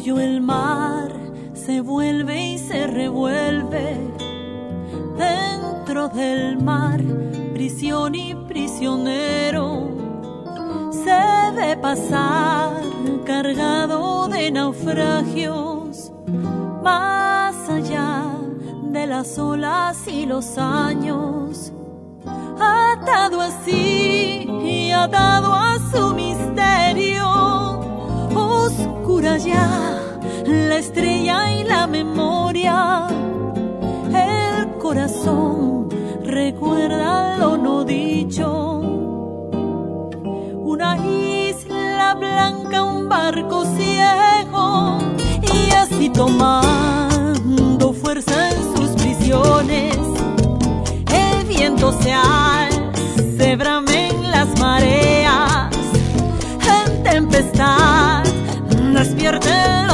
tuyo el mar se vuelve y se revuelve. Dentro del mar, prisión y prisionero, se ve pasar cargado de naufragios, más allá de las olas y los años. Atado así y atado a su misterio, oscura ya la estrella y la memoria. El corazón recuerda lo no dicho. Una isla blanca, un barco ciego, y así tomando fuerza en sus prisiones, el viento se alce, bramen las mareas, en tempestad despierten